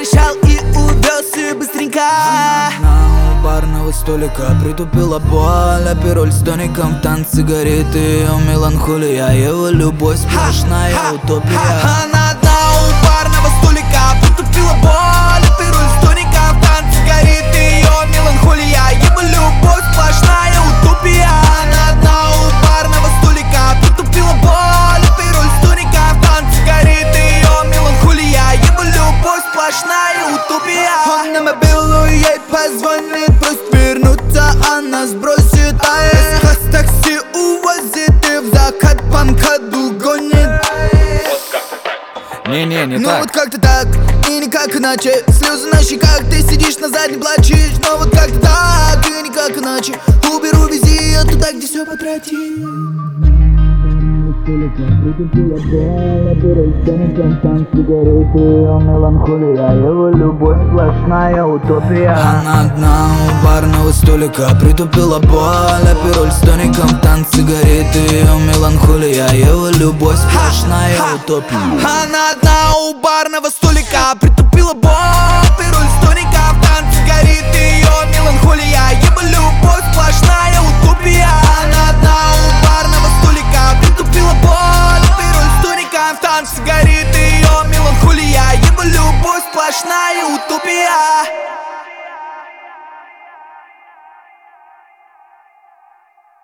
решал и увез ее быстренько. Она у барного столика притупила боль, а пироль с тоником, танцы, сигареты, ее меланхолия, его любовь сплошная утопия. Она одна у барного столика притупила боль, а пироль с тоником, танцы, сигареты, ее меланхолия, его любовь сплошная утопия. Она одна у барного столика притупила боль, а пироль с тоником, танцы, сигареты, ее меланхолия, его любовь сплошная утопия. Он на мобилу ей позвонит, просит вернуться, она сбросит АЭС, такси увозит и в закат по МКАДу гонит. Не Ну так. вот как-то так, и никак иначе. Слезы на щеках, ты сидишь на заднем плачешь. Но вот как-то так, и никак иначе. Уберу, вези ее туда, где все потратил. Его любовь сплошная утопия. Она одна у барного столика притупила боль, а пироль с тоником, танцы, сигареты, ее меланхолия, его любовь сплошная утопия. Она одна у барного столика притупила боль, пироль с тоником, танцы, сигареты, ее меланхолия, его любовь сплошная утопия. Она одна у барного столика притупила боль, пироль с тоником, танцы, сигареты, ее меланхолия, его любовь сплошная утопия.